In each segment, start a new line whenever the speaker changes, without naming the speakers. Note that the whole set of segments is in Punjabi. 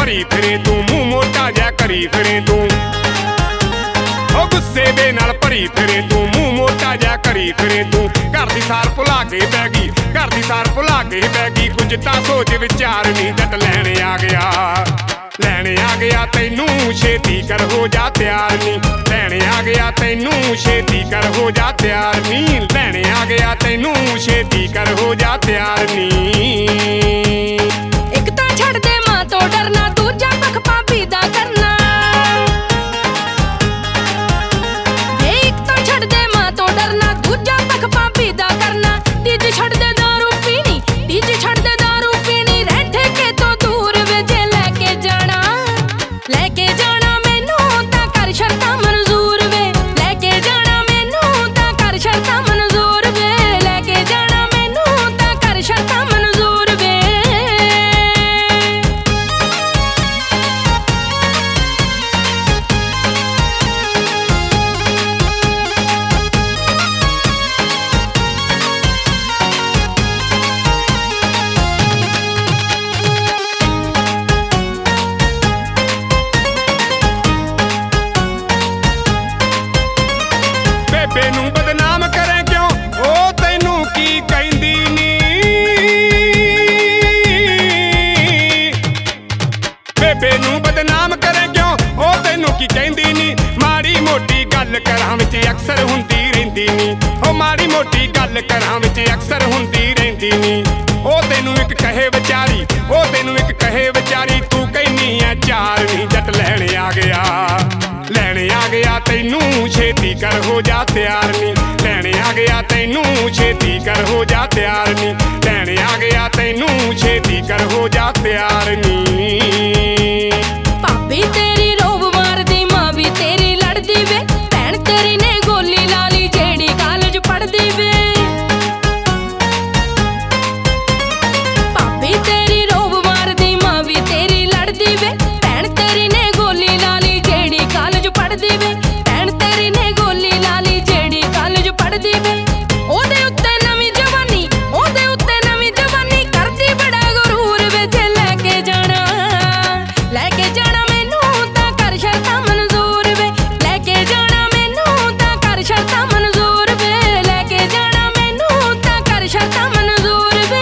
ਭਰੀ ਫਿਰੇ ਤੂੰ, ਮੂੰਹ ਮੋਟਾ ਜਿਹਾ ਕਰੀ ਫਿਰੇ ਤੂੰ। ਉਹ ਗੁੱਸੇ ਦੇ ਨਾਲ ਭਰੀ ਫਿਰੇ ਤੂੰ, ਮੂੰਹ ਮੋਟਾ ਜਿਹਾ ਕਰੀ ਫਿਰੇ ਤੂੰ। ਘਰ ਦੀ ਸਾਰ ਭੁਲਾ ਕੇ ਬਹਿ ਗਈ, ਘਰ ਦੀ ਸਾਰ ਭੁਲਾ ਕੇ ਬਹਿ ਗਈ। ਕੁਝ ਤਾਂ ਸੋਚ ਵਿਚਾਰ ਨੀ, ਜੱਟ ਲੈਣ ਆ ਗਿਆ, ਲੈਣ ਆ ਗਿਆ ਤੈਨੂੰ। ਛੇਤੀ ਕਰ ਹੋ ਜਾ ਤਿਆਰ ਨੀ, ਲੈਣ ਆ ਗਿਆ ਤੈਨੂੰ। ਛੇਤੀ ਕਰ ਹੋ ਜਾ ਤਿਆਰ ਨੀ, ਲੈਣ ਆ ਗਿਆ ਤੈਨੂੰ। ਛੇਤੀ ਕਰ ਹੋ ਜਾ ਤਿਆਰ ਨੀ।
ਇੱਕ ਤਾਂ ਛੱਡ ਦੇ ਮਾਂ ਤੋਂ ਡਰਨਾ, ਦੂਜਾ ਪੱਖ ਭਾਬੀ ਦਾ ਕਰਨਾ। ਵੇ ਇੱਕ ਤਾਂ ਛੱਡ ਦੇ ਮਾਂ ਤੋਂ ਡਰਨਾ, ਦੂਜਾ ਪੱਖ ਭਾਬੀ ਦਾ ਕਰਨਾ। ਤੀਜੀ ਛੱਡ ਦੇ ਦਾਰੂ ਪੀਣੀ, ਤੀਜੀ ਛੱਡ ਦੇ ਦਾਰੂ ਪੀਣੀ। ਰਹਿ ਠੇਕੇ ਤੋਂ ਦੂਰ ਵੇ ਜੇ ਲੈ ਕੇ ਜਾਣਾ, ਲੈ ਕੇ ਜਾਣਾ ਮੈਨੂੰ ਤਾਂ ਕਰ ਸ਼ਰਤਾਂ ਮਨਜ਼ੂਰ ਵੇ। ਲੈ ਕੇ ਜਾਣਾ ਮੈਨੂੰ ਤਾਂ ਕਰ ਸ਼ਰਤਾਂ ਮਨਜ਼ੂਰ ਵੇ। ਲੈ ਕੇ ਜਾਣਾ ਮੈਨੂੰ ਤਾਂ ਕਰ ਸ਼ਰਤਾਂ ਮਨਜ਼ੂਰ ਵੇ।
ਬੇਬੇ ਨੂੰ ਬਦਨਾਮ ਕਰੇ ਕਿਉਂ, ਉਹ ਤੈਨੂੰ ਕੀ ਕਹਿੰਦੀ ਨੀ। ਬੇਬੇ ਨੂੰ ਬਦਨਾਮ ਕਰੇ ਕਿਉਂ, ਉਹ ਤੈਨੂੰ ਕੀ ਕਹਿੰਦੀ ਨੀ। ਮਾੜੀ ਮੋਟੀ ਗੱਲ ਘਰਾਂ ਵਿੱਚ ਅਕਸਰ ਹੁੰਦੀ ਰਹਿੰਦੀ ਨੀ। ਉਹ ਮਾੜੀ ਮੋਟੀ ਗੱਲ ਘਰਾਂ ਵਿੱਚ ਅਕਸਰ ਹੁੰਦੀ ਰਹਿੰਦੀ ਨੀ। ਉਹ ਤੈਨੂੰ ਇੱਕ ਕਹੇ ਵਿਚਾਰੀ, ਉਹ ਤੈਨੂੰ ਇੱਕ ਕਹੇ ਵਿਚਾਰੀ। ਤੂੰ ਕਹਿੰਦੀ ਐ ਚਾਰ ਨੀ, ਜੱਟ ਲੈਣ ਆ ਗਿਆ, ਲੈਣ ਆ ਗਿਆ ਤੈਨੂੰ। ਛੇਤੀ ਕਰ ਹੋ ਜਾ ਤਿਆਰ ਨੀ, ਲੈਣ ਆ ਗਿਆ ਤੈਨੂੰ। ਛੇਤੀ ਕਰ ਹੋ ਜਾ ਤਿਆਰ ਨੀ, ਲੈਣ ਆ ਗਿਆ ਤੈਨੂੰ। ਛੇਤੀ ਕਰ ਹੋ ਜਾ ਤਿਆਰ ਨੀ।
ਭਾਬੀ ਤੇਰੀ ਰੋਬ ਮਾਰਦੀ, ਮਾਂ ਵੀ ਤੇਰੀ ਲੜਦੀ ਵੇ। ਭੈਣ ਤੇਰੀ ਨੇ ਗੋਲੀ ਲਾ ਲਈ ਜਿਹੜੀ ਕਾਲਜ ਪੜ੍ਹਦੀ ਵੇ। ਭਾਬੀ ਤੇਰੀ ਰੋਬ ਮਾਰਦੀ, ਮਾਂ ਵੀ ਤੇਰੀ ਲੜਦੀ ਵੇ। ਭੈਣ ਤੇਰੀ ਨੇ ਗੋਲੀ ਲਾ ਲਈ ਜਿਹੜੀ ਕਾਲਜ ਪੜ੍ਹਦੀ ਵੇ। ਭੈਣ ਤੇਰੀ ਨੇ ਗੋਲੀ ਲਾ ਲਈ ਜਿਹੜੀ ਕਾਲਜ ਪੜ੍ਹਦੀ ਵੇ। ਉਹਦੇ ਉੱਤੇ ਨਵੀਂ ਜਵਾਨੀ, ਉਹਦੇ ਉੱਤੇ ਨਵੀਂ ਜਵਾਨੀ। ਕਰਦੀ ਬੜਾ ਗਰੂਰ ਵੇ ਜੇ ਲੈ ਕੇ ਜਾਣਾ, ਲੈ ਕੇ ਜਾਣਾ ਮੈਨੂੰ ਤਾਂ ਕਰ ਸ਼ਰਤਾਂ ਮਨਜ਼ੂਰ ਵੇ। ਲੈ ਕੇ ਜਾਣਾ ਮੈਨੂੰ ਤਾਂ ਕਰ ਸ਼ਰਤਾਂ ਮਨਜ਼ੂਰ ਵੇ। ਲੈ ਕੇ ਜਾਣਾ ਮੈਨੂੰ ਤਾਂ ਕਰ ਸ਼ਰਤਾਂ ਮਨਜ਼ੂਰ ਵੇ।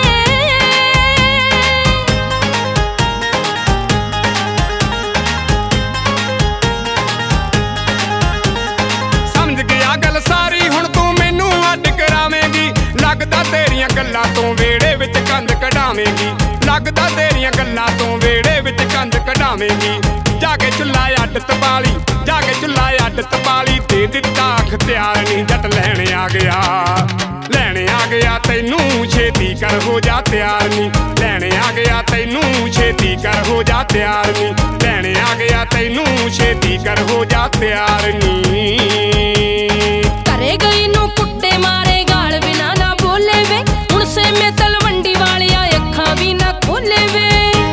ਸਮਝ ਗਿਆ ਗੱਲ ਸਾਰੀ, ਹੁਣ ਤੂੰ ਮੈਨੂੰ ਅੱਡ ਕਰਾਵੇਂਗੀ। ਲੱਗਦਾ ਤੇਰੀਆਂ ਗੱਲਾਂ ਤੋਂ ਵਿਹੜੇ ਵਿੱਚ ਕੰਧ ਕਢਾਵੇਂਗੀ। ਲੱਗਦਾ ਤੇਰੀਆਂ ਗੱਲਾਂ ਤੋਂ ਵਿਹੜੇ ਵਿੱਚ ਕੰਧ ਕਢਾਵੇਂਗੀ। ਜਾ ਕੇ ਚੁੱਲ੍ਹਾ ਅੱਡ ਤਪਾਲੀ, ਜਾ ਕੇ ਚੁੱਲ੍ਹਾ ਅੱਡ ਤਪਾਲੀ। ਦੇ ਦਿੱਤਾ ਅਖਤਿਆਰ ਨੀ, ਜੱਟ ਲੈਣ ਆ ਗਿਆ, ਲੈਣ ਆ ਗਿਆ ਤੈਨੂੰ। ਛੇਤੀ ਕਰ ਹੋ ਜਾ ਤਿਆਰ ਨੀ, ਲੈਣ ਆ ਗਿਆ ਤੈਨੂੰ। ਛੇਤੀ ਕਰ ਹੋ ਜਾ ਤਿਆਰ ਨੀ, ਲੈਣ ਆ ਗਿਆ ਤੈਨੂੰ। ਛੇਤੀ ਕਰ ਹੋ ਜਾ ਤਿਆਰ ਨੀ।
ਘਰੇ ਗਈ ਨੂੰ ਕੁੱਟੇ ਮਾਰੇ, ਗਾਲ ਬਿਨਾ ਨਾ ਬੋਲੇ ਵੇ। ਹੁਣ ਸੇਮੇ ਤਲਵੰਡੀ ਵਾਲਿਆ ਅੱਖਾਂ ਵੀ ਨਾ ਖੋਲੇ ਵੇ।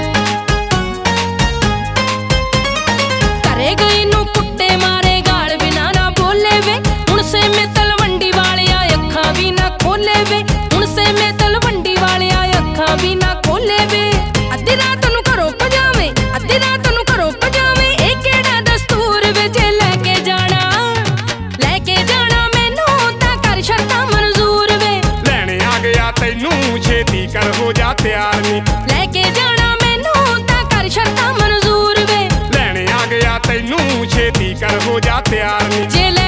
ਘਰੇ ਗਈ ਨੂੰ ਕੁੱਟੇ ਮਾਰੇ, ਗਾਲ ਬਿਨਾ ਨਾ ਬੋਲੇ ਵੇ। ਹੁਣ ਸੇਮੇ ਤਲਵੰਡੀ ਵਾਲਿਆ ਅੱਖਾਂ ਵੀ ਨਾ ਖੋਲੇ ਵੇ। ਹੁਣ ਸੇਮੇ ਤਲਵੰਡੀ ਵਾਲਿਆ ਅੱਖਾਂ ਵੀ ਨਾ ਖੋਲੇ ਵੇ। ਅੱਧੀ ਰਾਤ ਨੂੰ ਘਰੋਂ ਭਜਾਵੇਂ, ਅੱਧੀ ਰਾਤ ਨੂੰ ਘਰੋਂ ਭਜਾਵੇਂ। ਇਹ ਕਿਹੜਾ ਦਸਤੂਰ ਵੇ ਜੇ ਲੈ ਕੇ ਜਾਣਾ, ਲੈ ਕੇ ਜਾਣਾ ਮੈਨੂੰ ਤਾਂ ਕਰ ਸ਼ਰਤਾਂ ਮਨਜ਼ੂਰ ਵੇ।
ਲੈਣ ਆ ਗਿਆ ਤੈਨੂੰ। ਛੇਤੀ ਕਰ ਹੋ ਜਾ ਤਿਆਰ ਨੀ,
ਲੈ ਕੇ ਜਾਣਾ ਮੈਨੂੰ ਤਾਂ ਕਰ ਸ਼ਰਤਾਂ ਮਨਜ਼ੂਰ ਵੇ।
ਲੈਣ ਆ ਗਿਆ ਤੈਨੂੰ। ਛੇਤੀ ਕਰ ਹੋ ਜਾ ਤਿਆਰ ਨੀ।
ਜੇ